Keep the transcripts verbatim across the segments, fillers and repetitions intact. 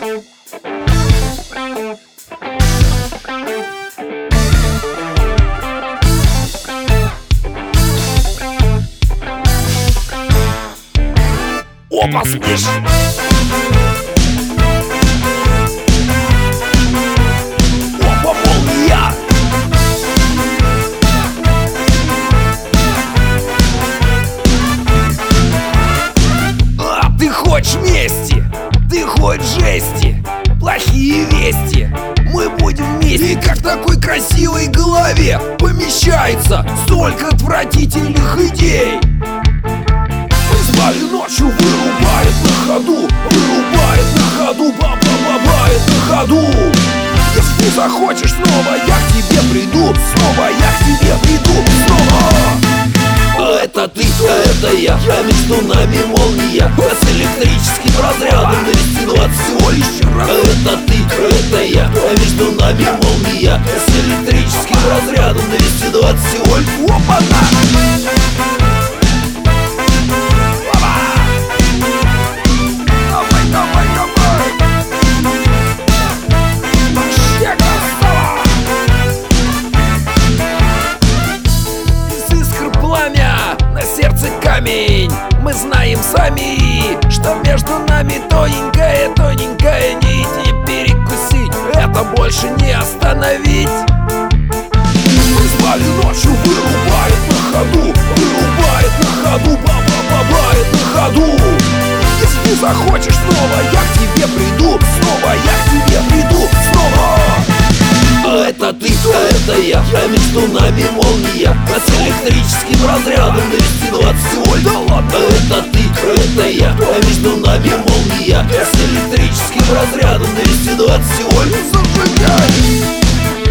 Опа, слышь! Опа, молния! А, ты хочешь мести? Ты хочешь жести? Плохие вести? Мы будем вместе. И как в такой красивой голове помещается столько отвратительных идей? Мы ночью вырубает на ходу, вырубает на ходу, баба-бабает на ходу. Если ты захочешь снова, я к тебе приду, снова я к тебе приду, снова. Это ты, а это я, а между нами молния. С электрическим разрядом навести двадцать всего лишь раз. Это ты, а это я, а между нами молния. С электрическим разрядом навести двадцать всего лишь. Опа-на! Мы знаем сами, что между нами тоненькая, тоненькая нить. Не перекусить, это больше не остановить. Мы звали ночью, вырубает на ходу, вырубает на ходу, баба-бабает на ходу. Если ты захочешь снова, я к тебе приду, снова я к тебе приду, снова. Это ты, а это я, а между нами молния. А с электрическим разрядом навести двадцать вольт. Да ладно. Это ты, а это я, а между нами молния. А с электрическим разрядом навести двадцать вольт. Зажигай!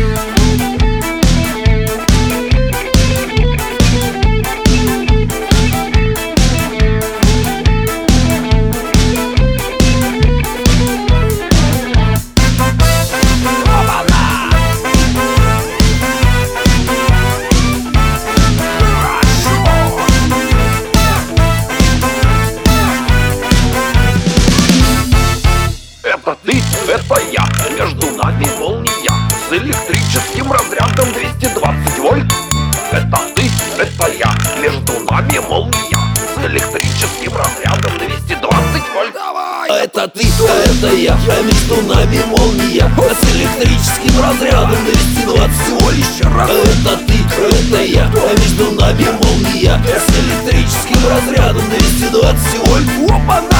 Это ты, это я, между нами молния. С электрическим разрядом двести двадцать вольт. Это ты, это я, между нами молния. С электрическим разрядом двести двадцать вольт. Давай! Это ты, а это я, а между нами молния. С электрическим разрядом двести двадцать вольт. Еще раз. Это ты, это я, а между нами молния. С электрическим разрядом двести двадцать вольт. Опа-на!